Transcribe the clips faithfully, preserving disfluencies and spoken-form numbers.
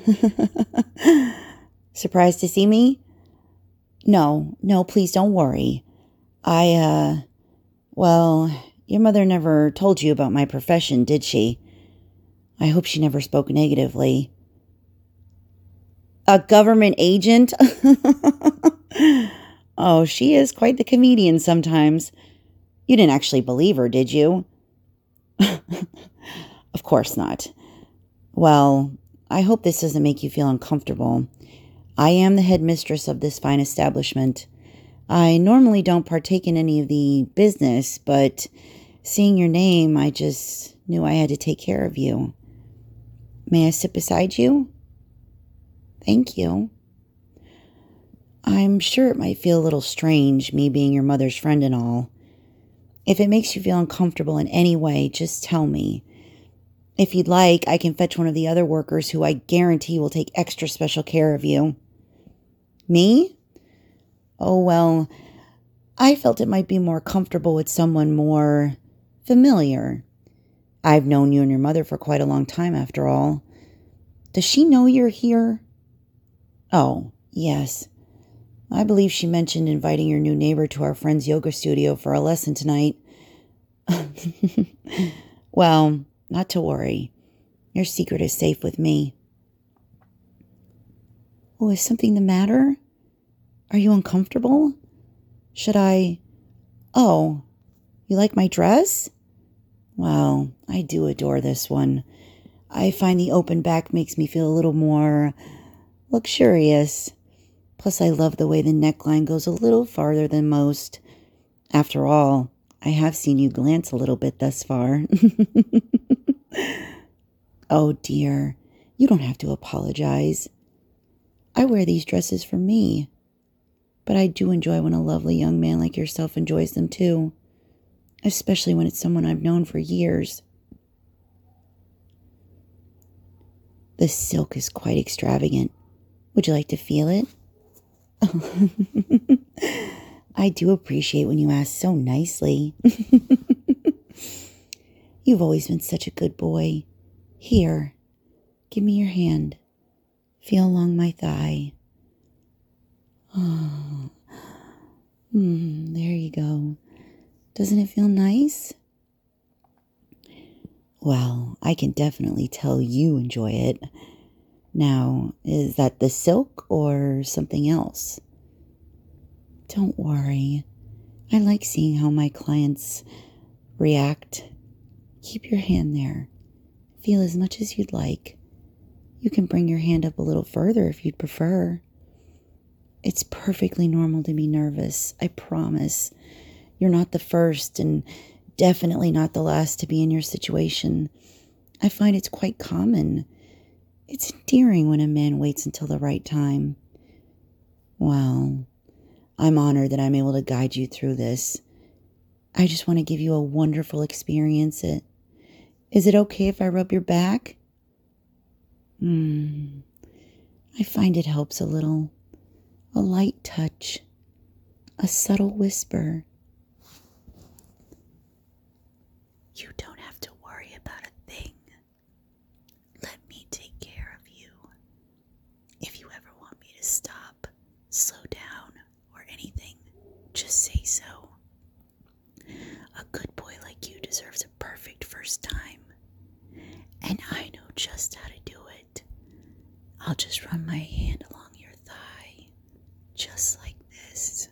Surprised to see me? No, no, please don't worry. I, uh, well, your mother never told you about my profession, did she? I hope she never spoke negatively. A government agent? Oh, she is quite the comedian sometimes. You didn't actually believe her, did you? Of course not. Well, I hope this doesn't make you feel uncomfortable. I am the headmistress of this fine establishment. I normally don't partake in any of the business, but seeing your name, I just knew I had to take care of you. May I sit beside you? Thank you. I'm sure it might feel a little strange, me being your mother's friend and all. If it makes you feel uncomfortable in any way, just tell me. If you'd like, I can fetch one of the other workers who I guarantee will take extra special care of you. Me? Oh, well, I felt it might be more comfortable with someone more familiar. I've known you and your mother for quite a long time, after all. Does she know you're here? Oh, yes. I believe she mentioned inviting your new neighbor to our friend's yoga studio for a lesson tonight. Well, not to worry. Your secret is safe with me. Oh, is something the matter? Are you uncomfortable? Should I... Oh, you like my dress? Well, I do adore this one. I find the open back makes me feel a little more luxurious. Plus, I love the way the neckline goes a little farther than most. After all, I have seen you glance a little bit thus far. Oh, dear. You don't have to apologize. I wear these dresses for me. But I do enjoy when a lovely young man like yourself enjoys them too. Especially when it's someone I've known for years. The silk is quite extravagant. Would you like to feel it? I do appreciate when you ask so nicely. You've always been such a good boy. Here, give me your hand. Feel along my thigh. Oh, mm, there you go. Doesn't it feel nice? Well, I can definitely tell you enjoy it. Now, is that the silk or something else? Don't worry. I like seeing how my clients react. Keep your hand there. Feel as much as you'd like. You can bring your hand up a little further if you'd prefer. It's perfectly normal to be nervous, I promise. You're not the first and definitely not the last to be in your situation. I find it's quite common. It's endearing when a man waits until the right time. Well, I'm honored that I'm able to guide you through this. I just want to give you a wonderful experience. It Is it okay if I rub your back? Hmm. I find it helps a little. A light touch. A subtle whisper. You don't have to worry about a thing. Let me take care of you. If you ever want me to stop, slow down, or anything, just say so. A good boy like you deserves a perfect first time. And I know just how to do it. I'll just run my hand along your thigh, just like this.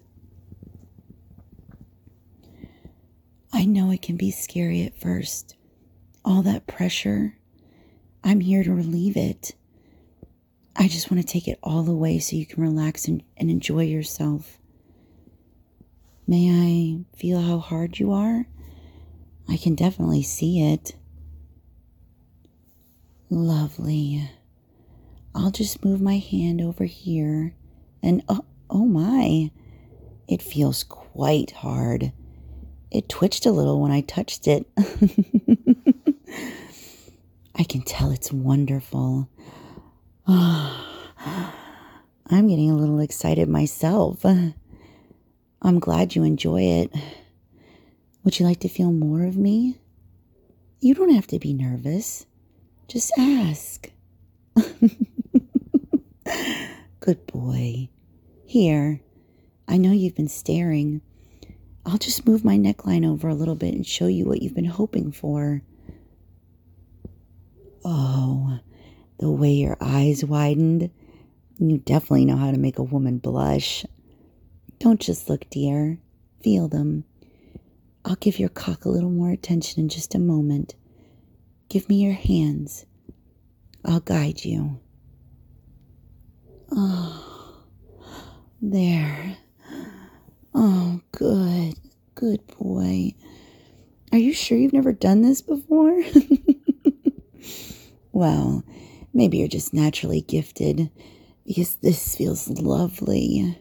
I know it can be scary at first. All that pressure. I'm here to relieve it. I just want to take it all away so you can relax and, and enjoy yourself. May I feel how hard you are? I can definitely see it. Lovely. I'll just move my hand over here and oh, oh my, it feels quite hard. It twitched a little when I touched it. I can tell it's wonderful. I'm getting a little excited myself. I'm glad you enjoy it. Would you like to feel more of me? You don't have to be nervous. Just ask. Good boy. Here, I know you've been staring. I'll just move my neckline over a little bit and show you what you've been hoping for. Oh, the way your eyes widened. You definitely know how to make a woman blush. Don't just look, dear. Feel them. I'll give your cock a little more attention in just a moment. Give me your hands. I'll guide you. Oh, there. Oh, good. Good boy. Are you sure you've never done this before? Well, maybe you're just naturally gifted, because this feels lovely.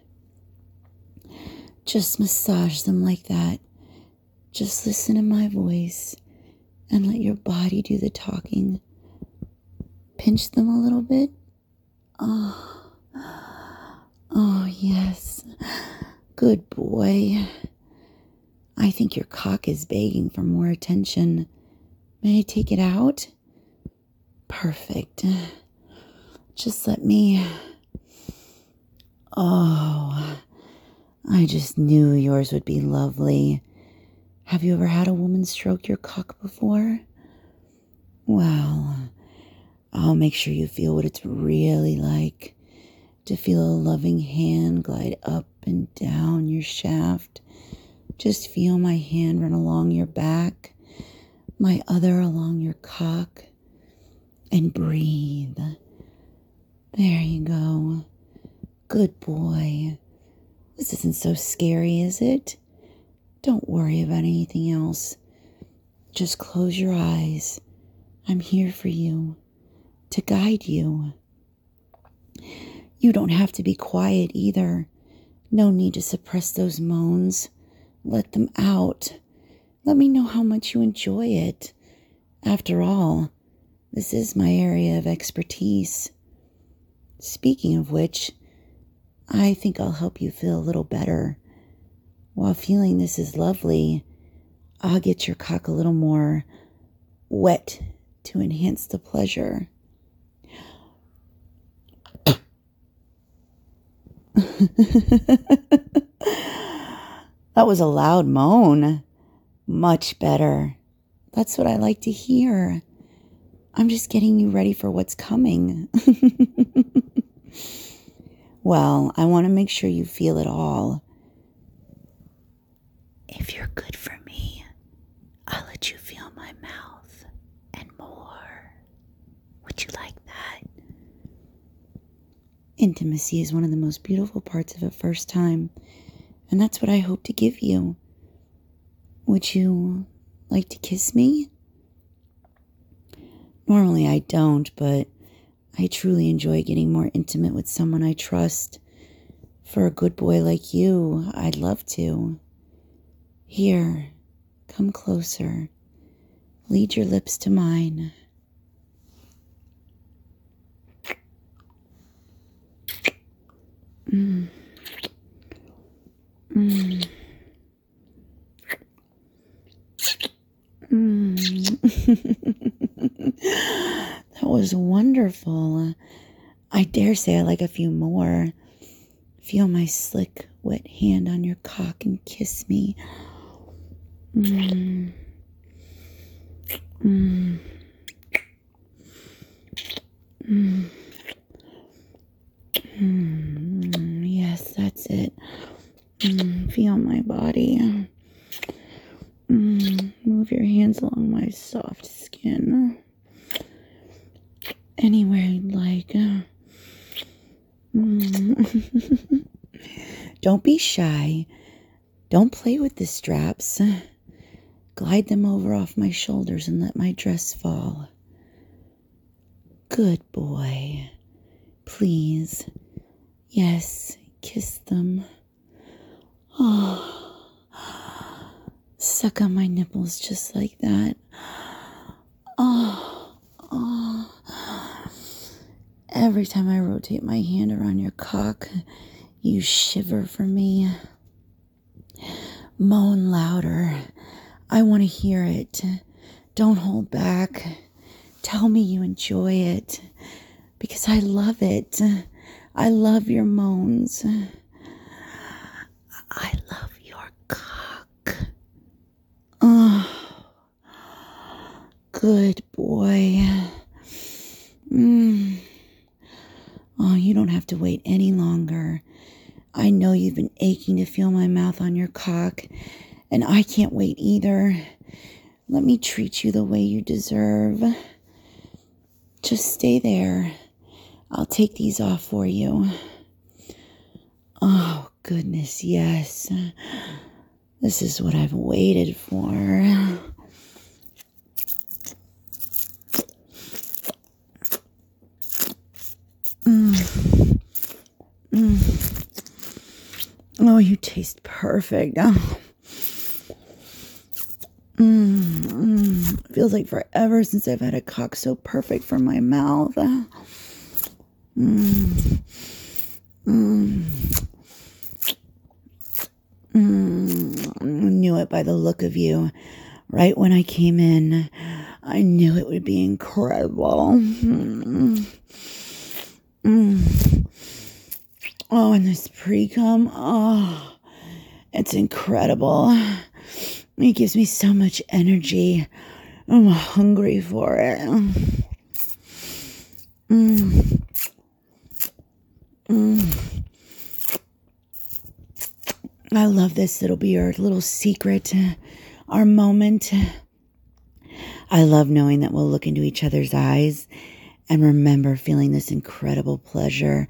Just massage them like that. Just listen to my voice and let your body do the talking. Pinch them a little bit. Oh, oh yes. Good boy. I think your cock is begging for more attention. May I take it out? Perfect. Just let me... Oh, I just knew yours would be lovely. Have you ever had a woman stroke your cock before? Well, I'll make sure you feel what it's really like to feel a loving hand glide up and down your shaft. Just feel my hand run along your back, my other along your cock, and breathe. There you go. Good boy. This isn't so scary, is it? Don't worry about anything else. Just close your eyes. I'm here for you, to guide you. You don't have to be quiet either. No need to suppress those moans. Let them out. Let me know how much you enjoy it. After all, this is my area of expertise. Speaking of which, I think I'll help you feel a little better. While feeling this is lovely, I'll get your cock a little more wet to enhance the pleasure. That was a loud moan. Much better. That's what I like to hear. I'm just getting you ready for what's coming. Well, I want to make sure you feel it all. If you're good for me, I'll let you feel my mouth and more. Would you like that? Intimacy is one of the most beautiful parts of a first time, and that's what I hope to give you. Would you like to kiss me? Normally I don't, but I truly enjoy getting more intimate with someone I trust. For a good boy like you, I'd love to. Here, come closer. Lead your lips to mine. Mm. Mm. Mm. That was wonderful. I dare say I like a few more. Feel my slick, wet hand on your cock and kiss me. Mm. Mm. Mm. Mm. Yes, that's it. Mm. Feel my body. Mm. Move your hands along my soft skin. Anywhere you'd like. Mm. Don't be shy. Don't play with the straps. Glide them over off my shoulders and let my dress fall. Good boy. Please. Yes, kiss them. Oh. Suck on my nipples just like that. Oh. Oh. Every time I rotate my hand around your cock, you shiver for me. Moan louder. I want to hear it. Don't hold back. Tell me you enjoy it, because I love it. I love your moans. I love your cock. Oh, good boy. Mm. Oh, you don't have to wait any longer. I know you've been aching to feel my mouth on your cock, and I can't wait either. Let me treat you the way you deserve. Just stay there. I'll take these off for you. Oh, goodness, yes. This is what I've waited for. Mm. Mm. Oh, you taste perfect. Oh. Mm, mm. Feels like forever since I've had a cock so perfect for my mouth. Mm. Mm. Mm. I knew it by the look of you. Right when I came in, I knew it would be incredible. Mm. Mm. Oh, and this pre-cum, oh, it's incredible. It gives me so much energy. I'm hungry for it. Mm. Mm. I love this. It'll be our little secret, our moment. I love knowing that we'll look into each other's eyes and remember feeling this incredible pleasure.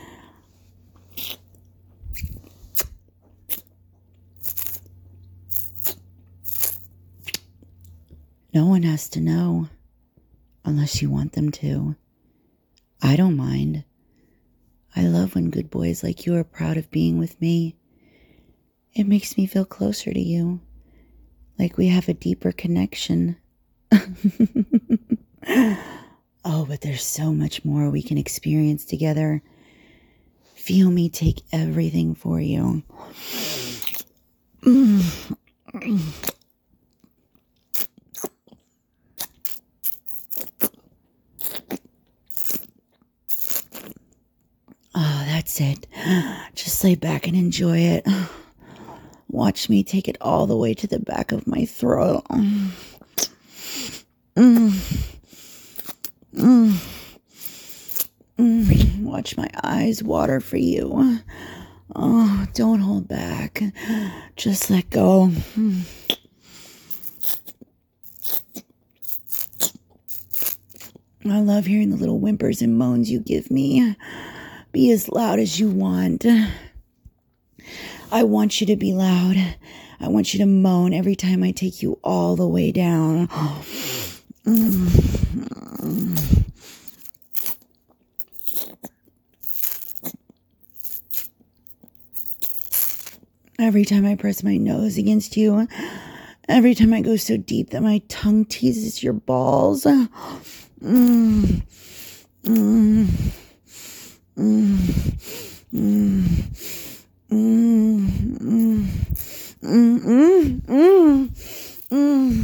No one has to know unless you want them to. I don't mind. I love when good boys like you are proud of being with me. It makes me feel closer to you, like we have a deeper connection. Oh, but there's so much more we can experience together. Feel me take everything for you. Mm. Oh, that's it. Just lay back and enjoy it. Watch me take it all the way to the back of my throat. Mm. Mm. Mm. Watch my eyes water for you. Oh, don't hold back. Just let go. Mm. I love hearing the little whimpers and moans you give me. Be as loud as you want. I want you to be loud. I want you to moan every time I take you all the way down. Mm. Every time I press my nose against you. Every time I go so deep that my tongue teases your balls. Mm. Mm. Mm. Mm. Mm. Mm. Mm. Mm. Mm.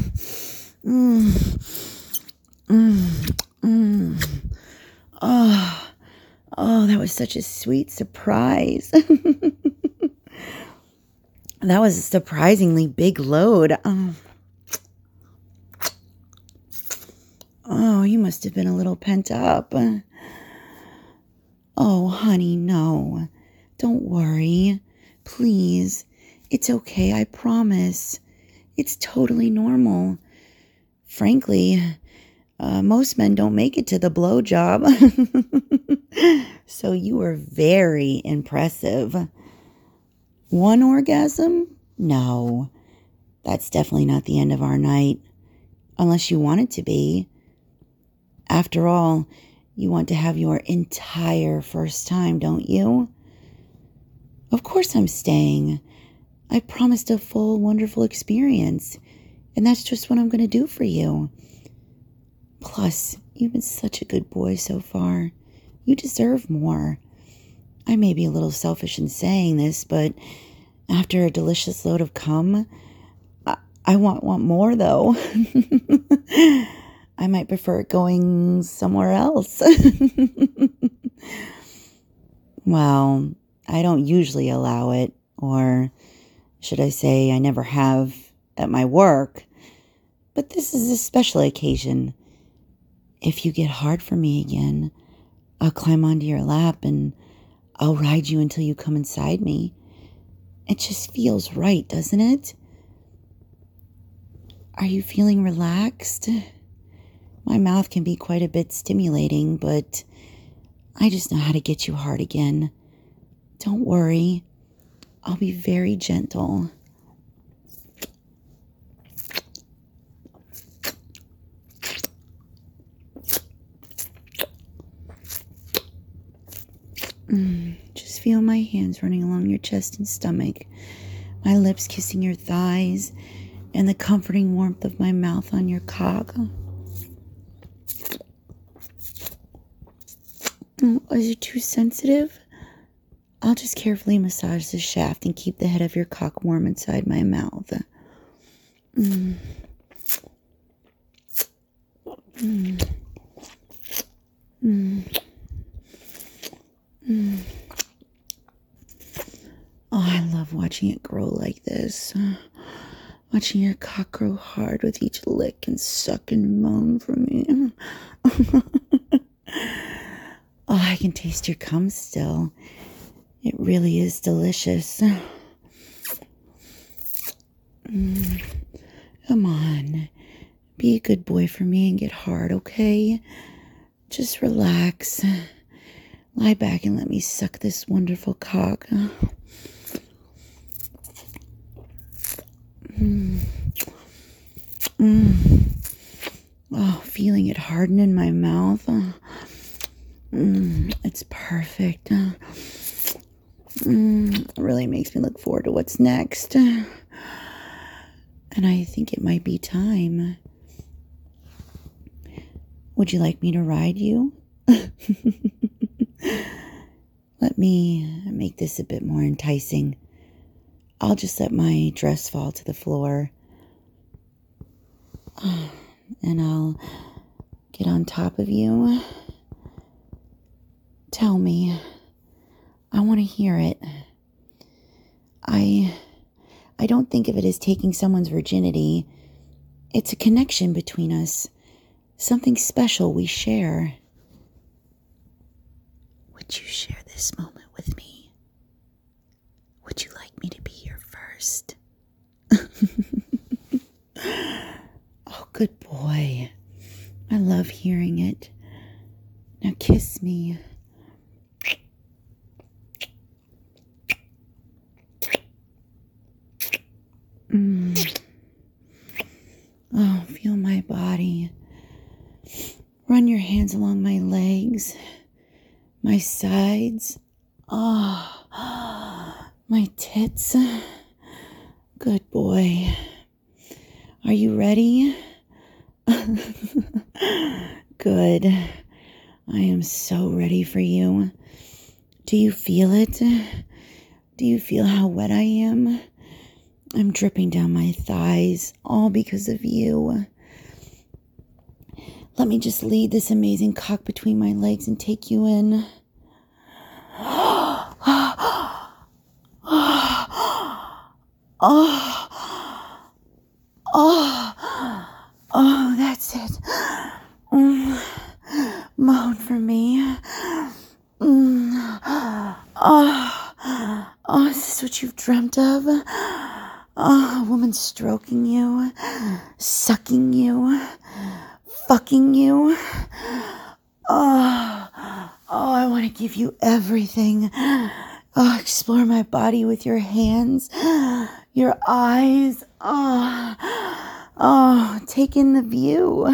Mm. Mm. Oh, oh, that was such a sweet surprise. That was a surprisingly big load. Oh. Oh, you must have been a little pent up. Oh, honey, no. Don't worry. Please. It's okay, I promise. It's totally normal. Frankly, uh, most men don't make it to the blowjob. So you were very impressive. One orgasm? No. That's definitely not the end of our night. Unless you want it to be. After all, you want to have your entire first time, don't you? Of course I'm staying. I promised a full, wonderful experience. And that's just what I'm going to do for you. Plus, you've been such a good boy so far. You deserve more. I may be a little selfish in saying this, but after a delicious load of cum, I, I want, want more, though. I might prefer going somewhere else. Well, I don't usually allow it, or should I say I never have at my work, but this is a special occasion. If you get hard for me again, I'll climb onto your lap and I'll ride you until you come inside me. It just feels right, doesn't it? Are you feeling relaxed? My mouth can be quite a bit stimulating, but I just know how to get you hard again. Don't worry. I'll be very gentle. Mm, just feel my hands running along your chest and stomach, my lips kissing your thighs, and the comforting warmth of my mouth on your cock. Mm, is it too sensitive? I'll just carefully massage the shaft and keep the head of your cock warm inside my mouth. Mm. Mm. Mm. Mm. Oh, I love watching it grow like this. Watching your cock grow hard with each lick and suck and moan from me. Oh, I can taste your cum still. It really is delicious. Mm. Come on. Be a good boy for me and get hard, okay? Just relax. Lie back and let me suck this wonderful cock. Mm. Mm. Oh, feeling it harden in my mouth. Mm. It's perfect. Mm. It really makes me look forward to what's next. And I think it might be time. Would you like me to ride you? Let me make this a bit more enticing. I'll just let my dress fall to the floor. And I'll get on top of you. Tell me. I want to hear it. I I don't think of it as taking someone's virginity. It's a connection between us. Something special we share. Would you share this moment with me? Would you like me to be here first? Oh, good boy. I love hearing it. Now kiss me. Mm. Oh, feel my body. Run your hands along my legs, my sides. Oh, my tits. Good boy. Are you ready? Good. I am so ready for you. Do you feel it? Do you feel how wet I am? I'm dripping down my thighs, all because of you. Let me just lead this amazing cock between my legs and take you in. Oh, oh, oh, oh, that's it. Mm. Moan for me. Mm. Oh, oh, is this what you've dreamt of? Oh, a woman stroking you, sucking you, fucking you. Oh, oh, I want to give you everything. Oh, explore my body with your hands, your eyes. Oh, oh, take in the view.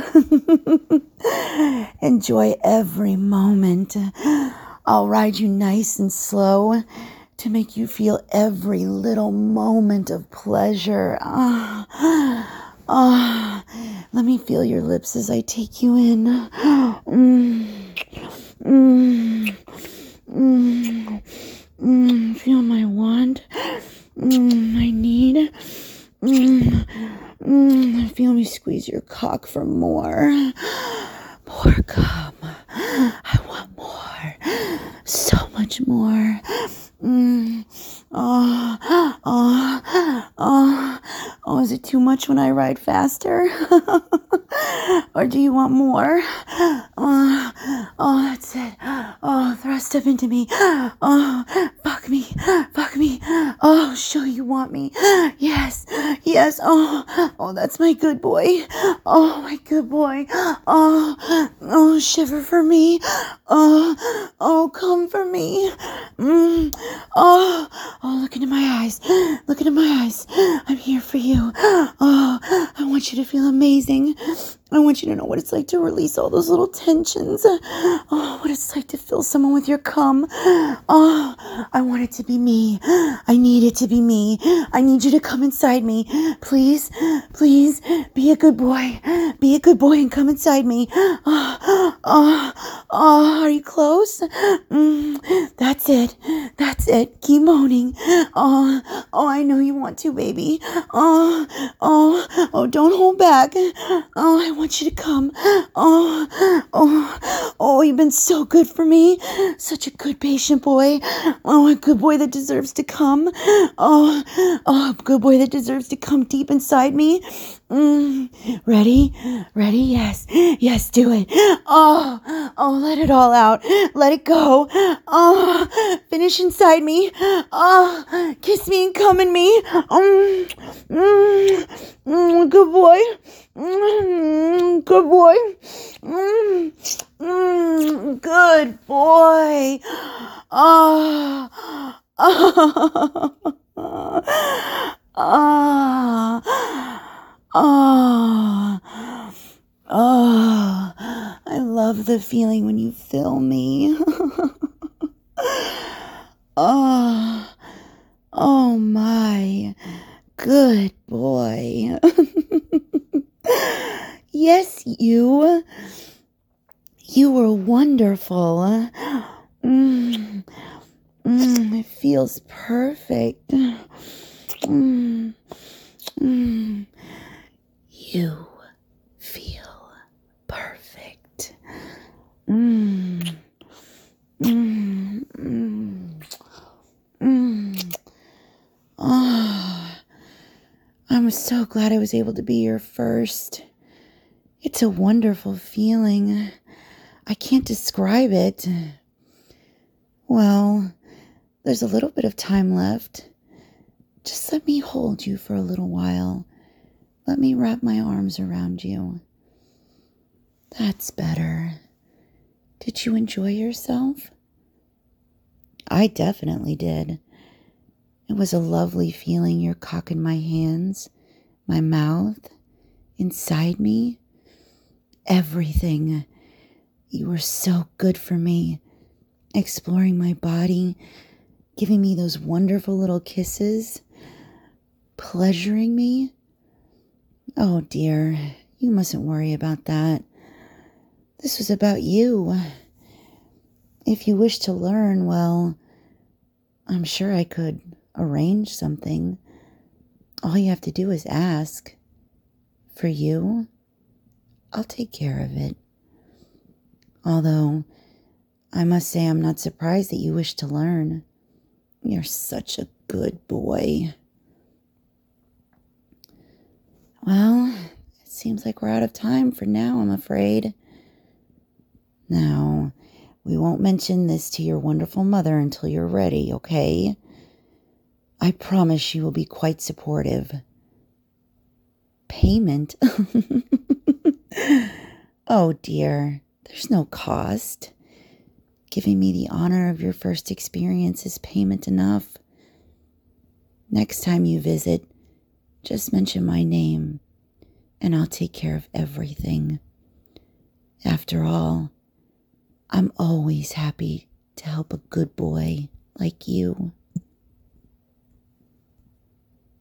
Enjoy every moment. I'll ride you nice and slow to make you feel every little moment of pleasure. Oh, oh, let me feel your lips as I take you in. Mm, mm, mm, mm, feel my want, mm, my need. Mm, mm, feel me squeeze your cock for more. More cum. I want more. So much more. more. Mm. Oh, oh, oh, oh, is it too much when I ride faster? Or do you want more? Oh, oh, that's it. Oh, thrust up into me. Oh, fuck me, fuck me. Oh, sure you want me. Yes, yes. Oh, oh, that's my good boy. Oh, my good boy. Oh, oh, shiver for me. Oh, oh, come for me. Mm. Oh, oh, look into my eyes. Look into my eyes. I'm here for you. Oh, I want you to feel amazing. I want you to know what it's like to release all those little tensions. Oh, what it's like to fill someone with your cum. Oh, I want it to be me. I need it to be me. I need you to come inside me. Please, please, be a good boy. Be a good boy and come inside me. Oh, oh, oh, are you close? Mm, that's it. That's it. Keep moaning. Oh, oh, I know you want to, baby. Oh, oh, oh, don't hold back. Oh, I want you to come. Oh, oh, oh, you've been so good for me. Such a good patient boy. Oh, a good boy that deserves to come. Oh, oh, a good boy that deserves to come deep inside me. Mm, ready? Ready? Yes. Yes, do it. Oh, oh, let it all out. Let it go. Oh, finish inside me. Oh, kiss me and come in me. Mm, mm, mm, good boy. Mm, good boy. Mm, mm, good boy. Oh, oh, oh, oh, oh, I love the feeling when you fill me. Oh, oh my, good boy. Yes, you. You were wonderful. Mm, mm, it feels perfect. Mm, mm. You feel perfect. Mm, mm, mm, mm. Oh, I'm so glad I was able to be your first. It's a wonderful feeling. I can't describe it. Well, there's a little bit of time left. Just let me hold you for a little while. Let me wrap my arms around you. That's better. Did you enjoy yourself? I definitely did. It was a lovely feeling your cock in my hands, my mouth, inside me. Everything. You were so good for me, exploring my body, giving me those wonderful little kisses, pleasuring me. Oh dear, you mustn't worry about that. This was about you. If you wish to learn, well, I'm sure I could arrange something. All you have to do is ask. For you, I'll take care of it. Although, I must say I'm not surprised that you wish to learn. You're such a good boy. Well, it seems like we're out of time for now, I'm afraid. Now, we won't mention this to your wonderful mother until you're ready, okay? I promise she will be quite supportive. Payment? Oh dear, there's no cost. Giving me the honor of your first experience is payment enough. Next time you visit, just mention my name, and I'll take care of everything. After all, I'm always happy to help a good boy like you.